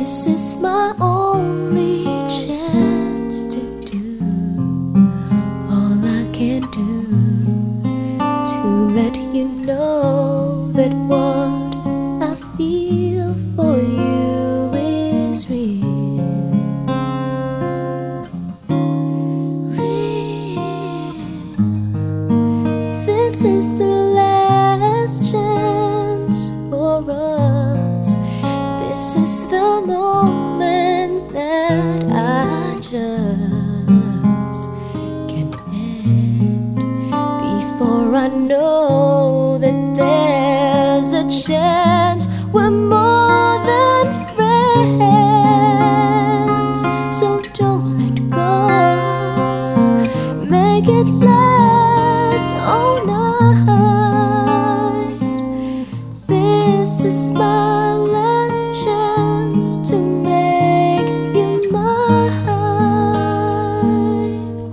This is my only chance to do all I can do to let you know that what I feel for you is real. This is the last chance for us. This is the moment that I just can't end before I know that there's a chance we're more than friends. So don't let go, make it last all night. This is my last chance to make you mine.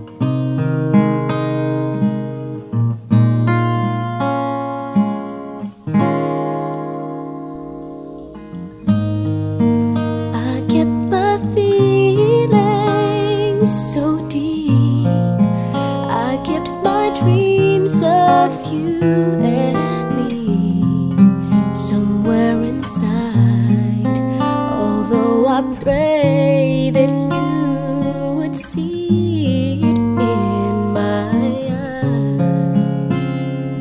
I get my feelings so deep. I kept my dreams of you and me somewhere inside. Although I pray that you would see it in my eyes.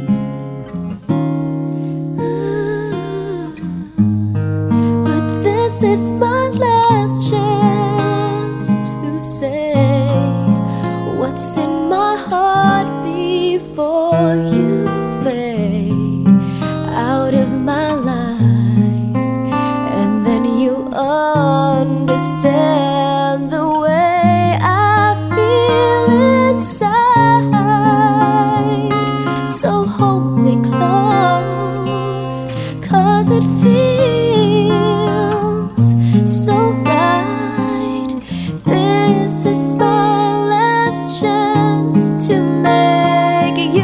But this is my last chance to say what's in my heart before you fade out of my life, and then you understand the way I feel inside. So hold me close, 'cause it feels so right. This is my last chance to make you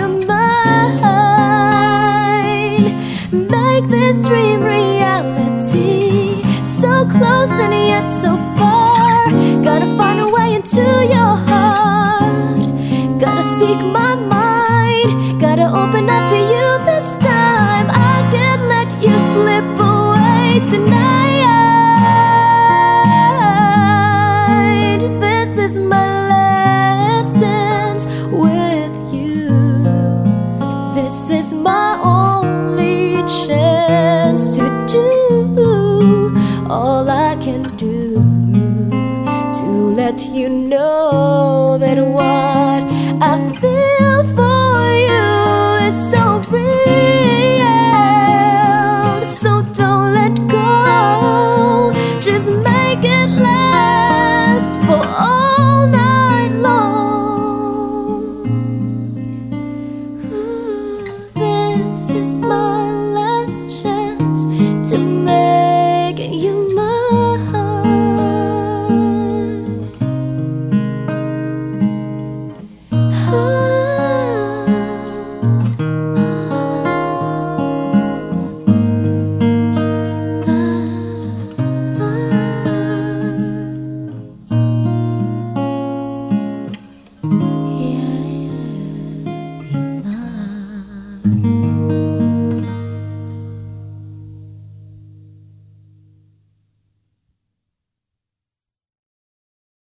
mine. Make this dream reality. So close and yet so far. Gotta find a way into your heart. Gotta speak my mind. Gotta open up to you this time. I can't let you slip away tonight. This is my last dance with you. This is my only chance to do all I can do to let you know that what I feel for you is so real. So don't let go, just make it last for all night long. This is my last chance to make you mine. Yeah, be mine.